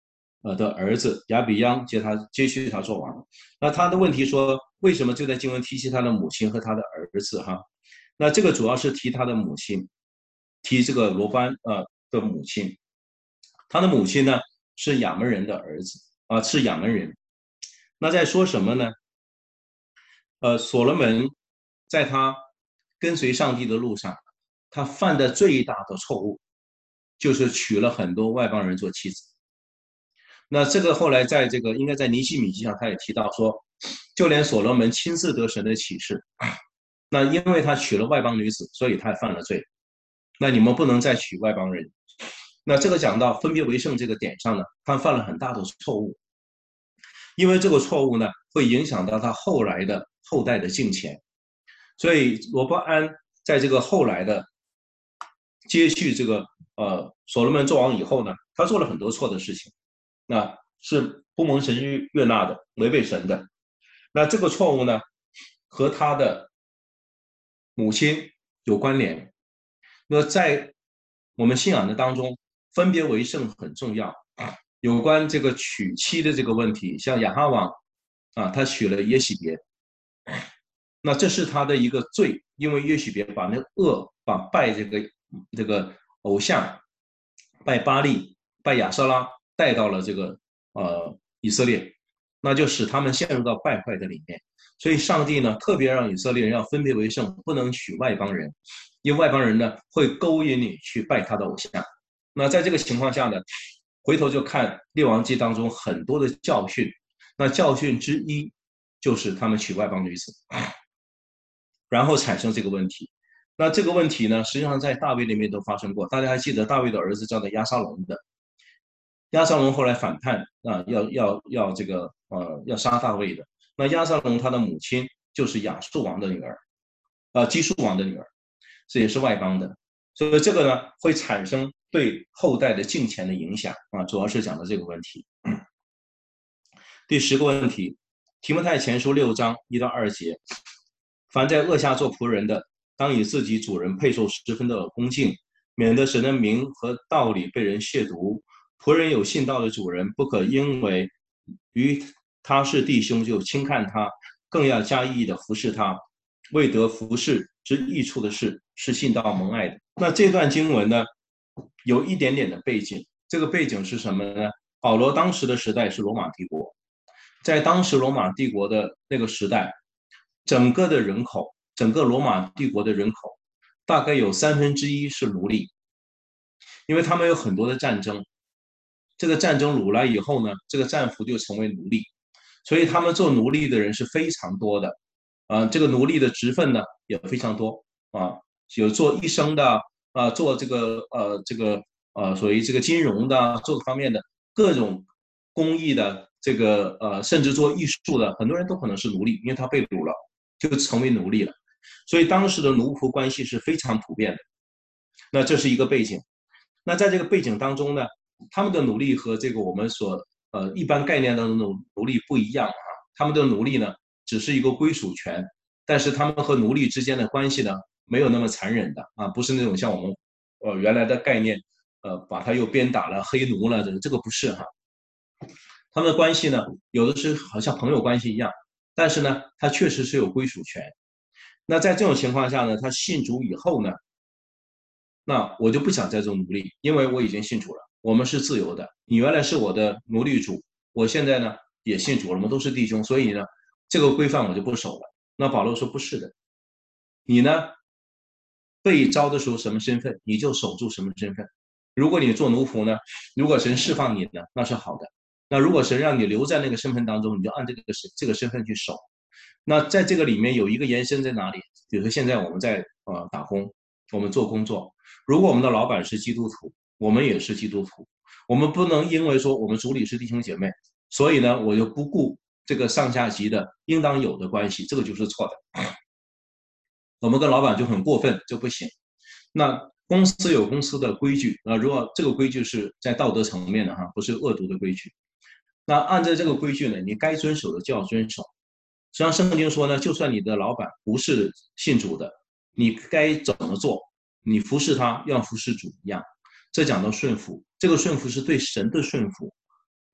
呃的儿子亚比央接他接续他做王。那他的问题说，为什么就在经文提起他的母亲和他的儿子哈？那这个主要是提他的母亲，提这个罗班呃的母亲，他的母亲呢是亚门人的儿子啊、呃，是亚门人。那在说什么呢？呃，所罗门在他跟随上帝的路上，他犯的最大的错误就是娶了很多外邦人做妻子。那这个后来在这个应该在尼希米记上，他也提到说，就连所罗门亲自得神的启示，那因为他娶了外邦女子，所以他犯了罪。那你们不能再娶外邦人。那这个讲到分别为圣这个点上呢，他犯了很大的错误，因为这个错误呢，会影响到他后来的后代的敬虔。所以罗伯安在这个后来的接续这个呃所罗门做王以后呢，他做了很多错的事情，那是不蒙神悦纳的，违背神的。那这个错误呢，和他的母亲有关联。那在我们信仰的当中，分别为圣很重要。有关这个娶妻的这个问题，像亚哈王啊，他娶了耶洗别，那这是他的一个罪，因为耶洗别把那个恶，把拜这个这个偶像，拜巴利、拜亚瑟拉带到了这个呃以色列，那就使他们陷入到败坏的里面。所以上帝呢，特别让以色列人要分别为圣，不能娶外邦人，因为外邦人呢会勾引你去拜他的偶像。那在这个情况下呢，回头就看列王记当中很多的教训，那教训之一就是他们娶外邦女子，然后产生这个问题。那这个问题呢，实际上在大卫里面都发生过。大家还记得大卫的儿子叫做押沙龙的，押沙龙后来反叛啊，要要要这个呃要杀大卫的。那押沙龙他的母亲就是亚述王的女儿，呃基述王的女儿，这也是外邦的。所以这个呢会产生对后代的敬虔的影响啊，主要是讲的这个问题。第十个问题，提摩太前书六章一到二节，凡在恶下做仆人的，当以自己主人配受十分的恭敬，免得神的名和道理被人亵渎。仆人有信道的主人，不可因为与他是弟兄就轻看他，更要加意的服侍他，为得服侍之益处的事，是信道蒙爱的。那这段经文呢，有一点点的背景，这个背景是什么呢？保罗当时的时代是罗马帝国，在当时罗马帝国的那个时代，整个的人口，整个罗马帝国的人口，大概有三分之一是奴隶，因为他们有很多的战争，这个战争掳来以后呢，这个战俘就成为奴隶，所以他们做奴隶的人是非常多的，啊、呃，这个奴隶的职分呢也非常多啊，有做医生的，啊、呃，做这个呃这个呃属于这个金融的，做方面的各种工艺的，这个呃甚至做艺术的，很多人都可能是奴隶，因为他被掳了，就成为奴隶了，所以当时的奴仆关系是非常普遍的。那这是一个背景。那在这个背景当中呢，他们的奴隶和这个我们所呃一般概念当中的奴隶不一样啊。他们的奴隶呢，只是一个归属权，但是他们和奴隶之间的关系呢，没有那么残忍的啊，不是那种像我们呃原来的概念，呃把他又鞭打了、黑奴了，这个这个不是哈。他们的关系呢，有的是好像朋友关系一样，但是呢，他确实是有归属权。那在这种情况下呢，他信主以后呢，那我就不想再做奴隶，因为我已经信主了，我们是自由的。你原来是我的奴隶主，我现在呢也信主了，我们都是弟兄，所以呢，这个规范我就不守了。那保罗说不是的，你呢被招的时候什么身份，你就守住什么身份。如果你做奴仆呢，如果神释放你呢，那是好的。那如果神让你留在那个身份当中，你就按这个这个身份去守。那在这个里面有一个延伸在哪里？比如说现在我们在呃打工，我们做工作，如果我们的老板是基督徒，我们也是基督徒，我们不能因为说我们主里是弟兄姐妹，所以呢我就不顾这个上下级的应当有的关系，这个就是错的。我们跟老板就很过分，就不行。那公司有公司的规矩啊，如果这个规矩是在道德层面的哈，不是恶毒的规矩，那按照这个规矩呢，你该遵守的就要遵守。实际上圣经说呢，就算你的老板不是信主的，你该怎么做？你服侍他，要服侍主一样。这讲到顺服，这个顺服是对神的顺服，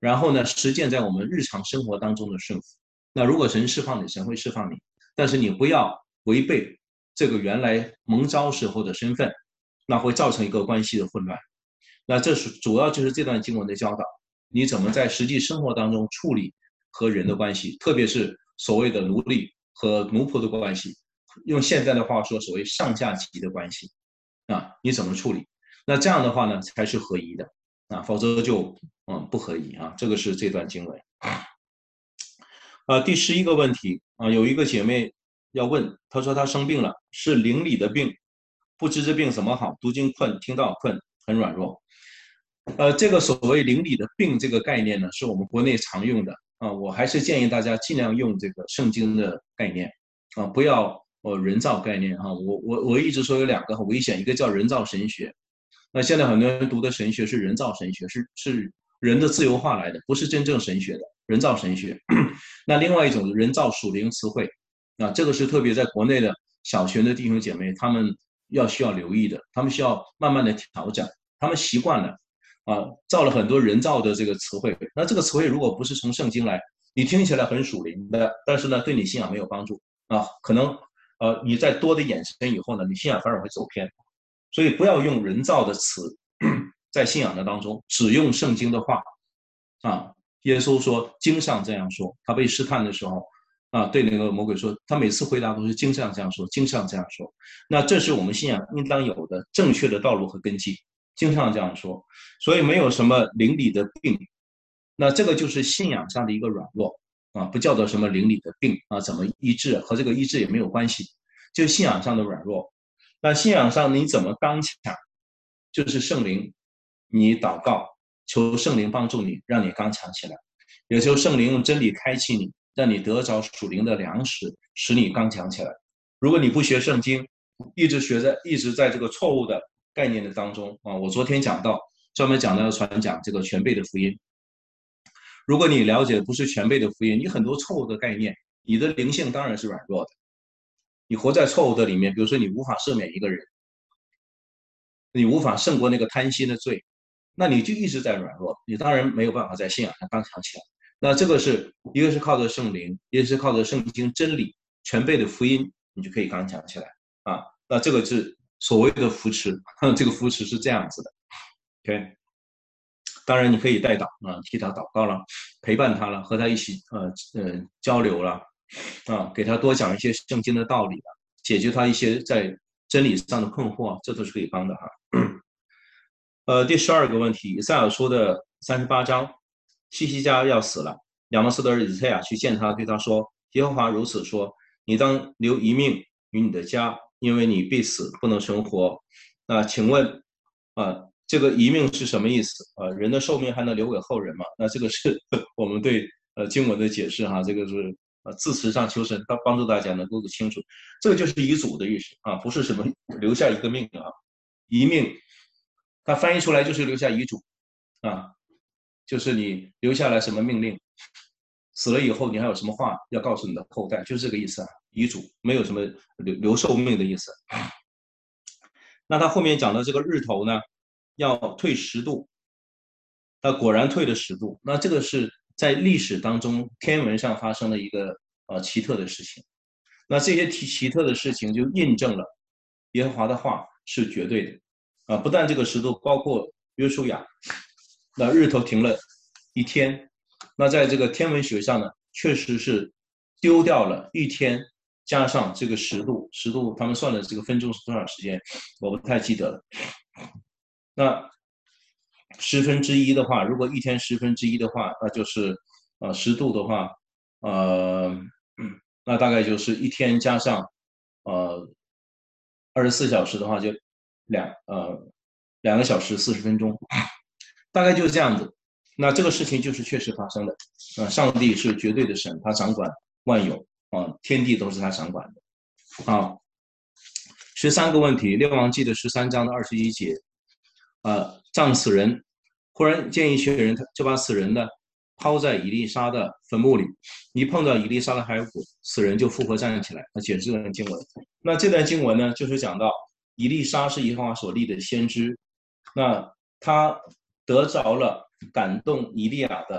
然后呢，实践在我们日常生活当中的顺服。那如果神释放你，神会释放你，但是你不要违背这个原来蒙召时候的身份，那会造成一个关系的混乱。那这是主要就是这段经文的教导，你怎么在实际生活当中处理和人的关系，特别是所谓的奴隶和奴仆的关系，用现在的话说，所谓上下级的关系啊，你怎么处理？那这样的话呢，才是合一的啊，否则就嗯不合一啊。这个是这段经文。呃，第十一个问题啊，有一个姐妹要问，她说她生病了，是灵里的病，不知这病怎么好，读经困，听到困，很软弱。呃，这个所谓灵里的病这个概念呢，是我们国内常用的啊，我还是建议大家尽量用这个圣经的概念啊，不要呃人造概念啊。我我我一直说有两个很危险，一个叫人造神学，那现在很多人读的神学是人造神学，是是人的自由化来的，不是真正神学的人造神学。那另外一种人造属灵词汇，啊，这个是特别在国内的小学的弟兄姐妹，他们要需要留意的，他们需要慢慢的调整，他们习惯了。啊，造了很多人造的这个词汇，那这个词汇如果不是从圣经来，你听起来很属灵的，但是呢，对你信仰没有帮助啊，可能呃你在多的衍生以后呢，你信仰反而会走偏，所以不要用人造的词在信仰的当中，只用圣经的话啊。耶稣说经上这样说，他被试探的时候啊，对那个魔鬼说，他每次回答都是经上这样说，经上这样说，那这是我们信仰应当有的正确的道路和根基。经常这样说，所以没有什么灵里的病，那这个就是信仰上的一个软弱啊，不叫做什么灵里的病啊，怎么医治和这个医治也没有关系，就信仰上的软弱。那信仰上你怎么刚强，就是圣灵，你祷告求圣灵帮助你，让你刚强起来，也就圣灵用真理开启你，让你得着属灵的粮食，使你刚强起来。如果你不学圣经，一直学在一直在这个错误的概念的当中啊，我昨天讲到专门讲到要传讲这个全备的福音。如果你了解不是全备的福音，你很多错误的概念，你的灵性当然是软弱的。你活在错误的里面，比如说你无法赦免一个人，你无法胜过那个贪心的罪，那你就一直在软弱，你当然没有办法在信仰上刚强起来。那这个是一个是靠着圣灵，一个是靠着圣经真理全备的福音，你就可以刚强起来啊。那这个是所谓的扶持，这个扶持是这样子的 ，OK。当然你可以代祷啊，替他祷告了，陪伴他了，和他一起呃呃交流了，啊，给他多讲一些圣经的道理了，解决他一些在真理上的困惑，这都是可以帮的哈。呃，第十二个问题，以赛亚书的三十八章，西西家要死了，亚摩斯的儿子以赛亚去见他，对他说：“耶和华如此说，你当留一命于你的家，因为你必死，不能存活。”那请问啊、呃，这个一命是什么意思？啊、呃，人的寿命还能留给后人吗？那这个是我们对呃经文的解释哈，这个是呃字词上求神，他帮助大家能够清楚。这个就是遗嘱的意思啊，不是什么留下一个命啊，遗命。它翻译出来就是留下遗嘱啊，就是你留下来什么命令，死了以后你还有什么话要告诉你的后代，就是这个意思啊。遗嘱没有什么留留寿命的意思。那他后面讲的这个日头呢，要退十度，那果然退了十度。那这个是在历史当中天文上发生的一个呃奇特的事情。那这些奇奇特的事情就印证了耶和华的话是绝对的。啊，不但这个石头包括约书亚，那日头停了一天，那在这个天文学上呢，确实是丢掉了一天，加上这个十度，十度他们算的这个分钟是多少时间，我不太记得了。那十分之一的话，如果一天十分之一的话，那就是呃十度的话，呃，那大概就是一天加上呃二十四小时的话就。两呃两个小时四十分钟，大概就是这样子。那这个事情就是确实发生的。啊、呃，上帝是绝对的神，他掌管万有啊、呃，天地都是他掌管的。啊，十三个问题，《列王记》的十三章的二十一节，呃，葬死人，忽然见一群人，就把死人呢抛在以利沙的坟墓里，一碰到以利沙的骸骨，死人就复活站起来。那解释这段经文。那这段经文呢，就是讲到。以利沙是耶和华所立的先知，那他得着了感动以利亚的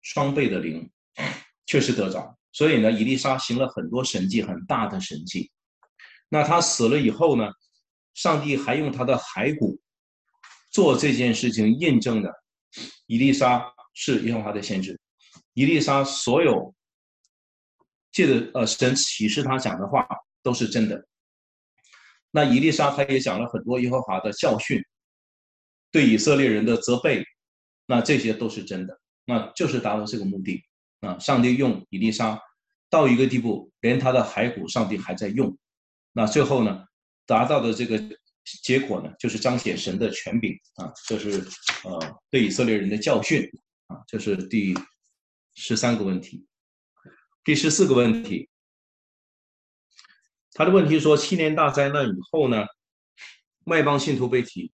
双倍的灵，确实得着。所以呢，以利沙行了很多神迹，很大的神迹。那他死了以后呢，上帝还用他的骸骨做这件事情，印证的以利沙是耶和华的先知。以利沙所有借着呃神启示他讲的话都是真的。那以利沙他也讲了很多耶和华的教训，对以色列人的责备，那这些都是真的，那就是达到这个目的啊。上帝用以利沙到一个地步，连他的骸骨上帝还在用，那最后呢，达到的这个结果呢，就是彰显神的权柄啊，这是呃对以色列人的教训啊，这是第十三个问题。第十四个问题，他的问题说，七年大灾难以后呢，外邦信徒被提，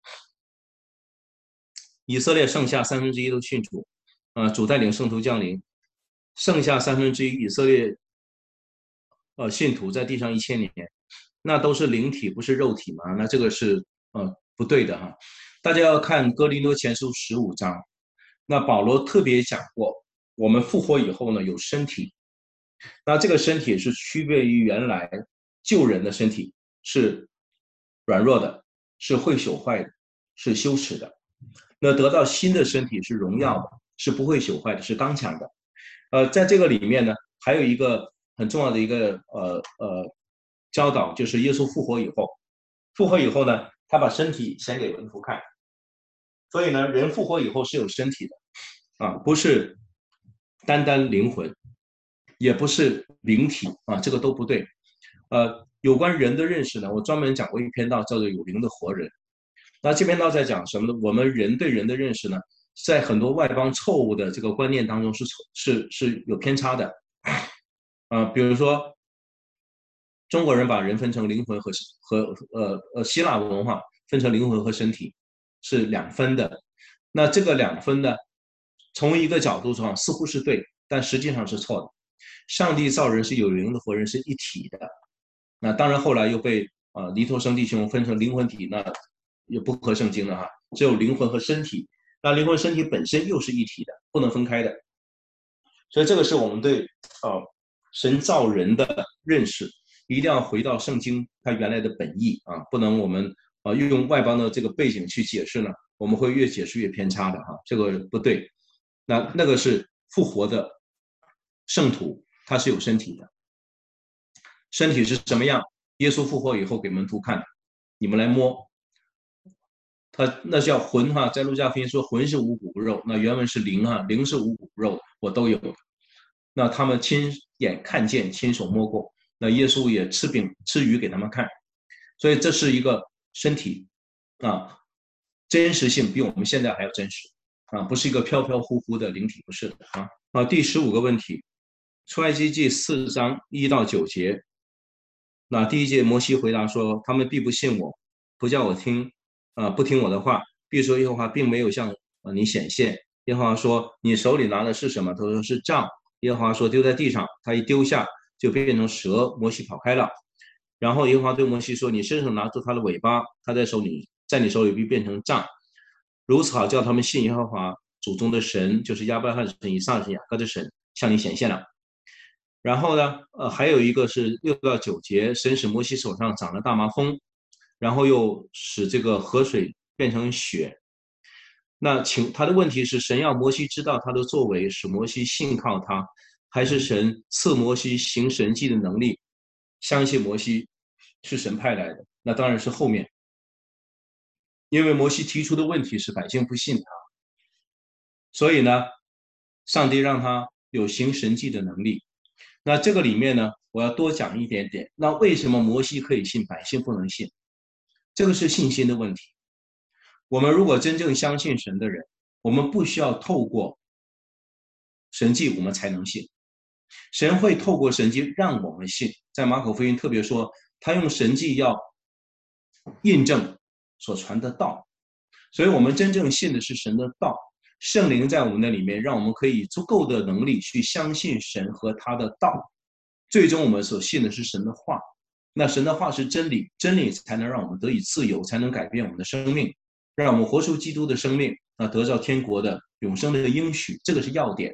以色列剩下三分之一都信主，呃，主带领圣徒降临，剩下三分之一以色列呃信徒在地上一千年，那都是灵体，不是肉体吗？那这个是呃不对的哈。大家要看哥林多前书十五章，那保罗特别讲过，我们复活以后呢，有身体，那这个身体是区别于原来旧人的身体，是软弱的，是会朽坏的，是羞耻的。那得到新的身体是荣耀的，是不会朽坏的，是刚强的。呃，在这个里面呢，还有一个很重要的一个呃呃教导，就是耶稣复活以后，复活以后呢，他把身体显给门徒看。所以呢，人复活以后是有身体的啊，不是单单灵魂，也不是灵体啊，这个都不对。呃，有关人的认识呢，我专门讲过一篇道，叫做《有灵的活人》。那这篇道在讲什么呢？我们人对人的认识呢，在很多外邦错误的这个观念当中是是是有偏差的。啊、呃，比如说中国人把人分成灵魂和和呃呃希腊文化分成灵魂和身体是两分的。那这个两分呢，从一个角度上似乎是对，但实际上是错的。上帝造人是有灵的活人是一体的。那当然后来又被啊、呃、尼托生弟兄分成灵魂体，那也不合圣经了哈。只有灵魂和身体，那灵魂身体本身又是一体的，不能分开的。所以这个是我们对呃神造人的认识，一定要回到圣经它原来的本意啊，不能我们啊、呃、用外邦的这个背景去解释呢，我们会越解释越偏差的哈，这个不对。那那个是复活的圣徒，他是有身体的，身体是什么样？耶稣复活以后给门徒看，你们来摸。他那叫魂哈，在路加福音说魂是五谷不肉，那原文是灵哈，灵是五谷不肉，我都有的。那他们亲眼看见，亲手摸过。那耶稣也吃饼吃鱼给他们看，所以这是一个身体啊，真实性比我们现在还要真实啊，不是一个飘飘忽忽的灵体，不是的啊。啊，第十五个问题，出埃及记四章一到九节。那第一节摩西回答说，他们必不信我，不叫我听。啊、呃，不听我的话，必说耶和华并没有向呃你显现。耶和华说：“你手里拿的是什么？”他说：“是杖。”耶和华说：“丢在地上。”他一丢下，就变成蛇。摩西跑开了。然后耶和华对摩西说：“你伸手拿住他的尾巴，他在手里，在你手里必变成杖。如此好，叫他们信耶和华祖宗的神，就是亚伯拉罕的神、以撒的神、雅各的神，向你显现了。”然后呢，呃，还有一个是六到九节，神使摩西手上长了大麻风。然后又使这个河水变成血。那请他的问题是：神要摩西知道他的作为，使摩西信靠他，还是神赐摩西行神迹的能力，相信摩西是神派来的？那当然是后面，因为摩西提出的问题是百姓不信他，所以呢，上帝让他有行神迹的能力。那这个里面呢，我要多讲一点点。那为什么摩西可以信，百姓不能信？这个是信心的问题。我们如果真正相信神的人，我们不需要透过神迹我们才能信，神会透过神迹让我们信。在马可福音特别说，他用神迹要印证所传的道，所以我们真正信的是神的道。圣灵在我们的里面，让我们可以足够的能力去相信神和他的道。最终我们所信的是神的话，那神的话是真理，真理才能让我们得以自由，才能改变我们的生命，让我们活出基督的生命，那得到天国的永生的应许，这个是要点。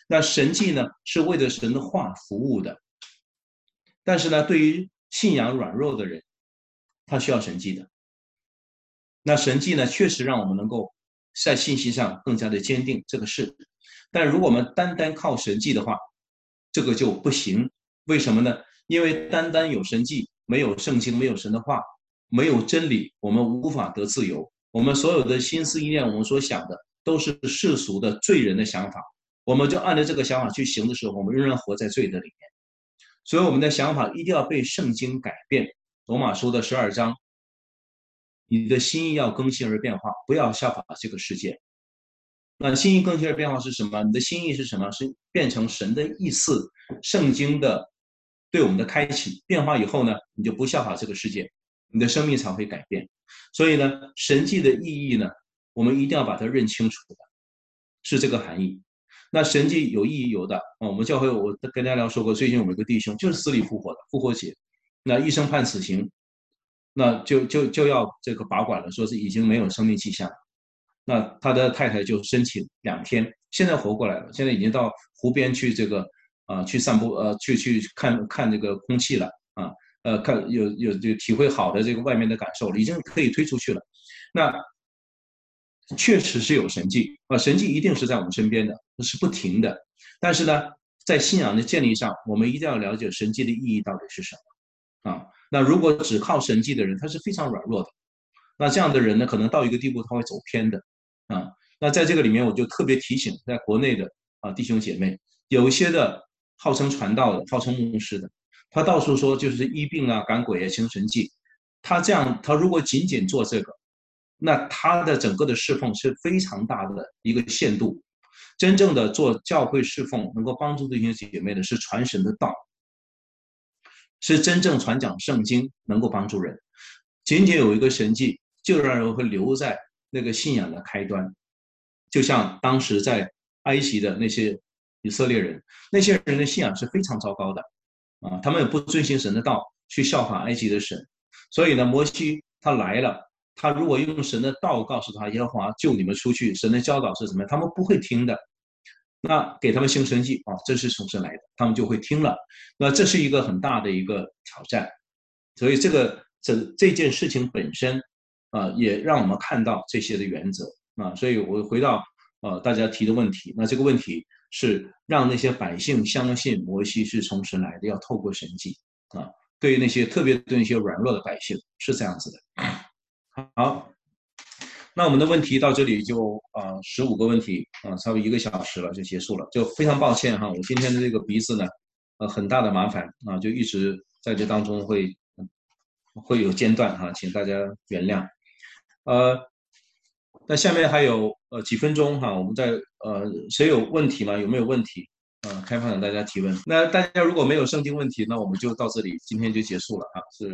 那神迹呢，是为了神的话服务的。但是呢，对于信仰软弱的人，他需要神迹的。那神迹呢，确实让我们能够在信息上更加的坚定，这个是。但如果我们单单靠神迹的话，这个就不行。为什么呢？因为单单有神迹，没有圣经，没有神的话，没有真理，我们无法得自由。我们所有的心思意念，我们所想的都是世俗的罪人的想法，我们就按照这个想法去行的时候，我们仍然活在罪的里面。所以我们的想法一定要被圣经改变。罗马书的十二章，你的心意要更新而变化，不要效法这个世界。那心意更新而变化是什么？你的心意是什么？是变成神的意思，圣经的对我们的开启。变化以后呢，你就不效法这个世界，你的生命才会改变。所以呢，神迹的意义呢，我们一定要把它认清楚的，是这个含义。那神迹有意义有的啊，我们教会我跟大家聊说过，最近我们有个弟兄就是死里复活的复活节，那医生判死刑，那就就就要这个拔管了，说是已经没有生命迹象。那他的太太就申请两天，现在活过来了，现在已经到湖边去这个啊、呃、去散步呃去去看看这个空气了啊呃看有有就体会好的这个外面的感受了，已经可以推出去了。那确实是有神迹啊，神迹一定是在我们身边的，是不停的。但是呢，在信仰的建立上，我们一定要了解神迹的意义到底是什么啊。那如果只靠神迹的人，他是非常软弱的。那这样的人呢，可能到一个地步他会走偏的啊。那在这个里面，我就特别提醒在国内的啊弟兄姐妹，有一些的号称传道的、号称牧师的，他到处说就是医病啊、赶鬼啊、行神迹，他这样，他如果仅仅做这个，那他的整个的侍奉是非常大的一个限度。真正的做教会侍奉，能够帮助弟兄姐妹的是传神的道，是真正传讲圣经，能够帮助人。仅仅有一个神迹，就让人会留在那个信仰的开端。就像当时在埃及的那些以色列人，那些人的信仰是非常糟糕的啊，他们也不遵行神的道，去效法埃及的神。所以呢，摩西他来了，他如果用神的道告诉他耶和华救你们出去，神的教导是什么，他们不会听的。那给他们行神迹啊，这是从神来的，他们就会听了。那这是一个很大的一个挑战。所以这个这这件事情本身啊、呃，也让我们看到这些的原则啊。所以我回到呃大家提的问题，那这个问题是让那些百姓相信摩西是从神来的，要透过神迹啊。对于那些特别对那些软弱的百姓是这样子的。好，那我们的问题到这里就啊十五个问题啊，差不多一个小时了就结束了，就非常抱歉哈，我今天的这个鼻子呢，呃很大的麻烦啊，就一直在这当中会会有间断哈，请大家原谅。呃，那下面还有呃几分钟哈，我们在呃谁有问题吗？有没有问题？呃，开放让大家提问。那大家如果没有圣经问题，那我们就到这里，今天就结束了啊，是。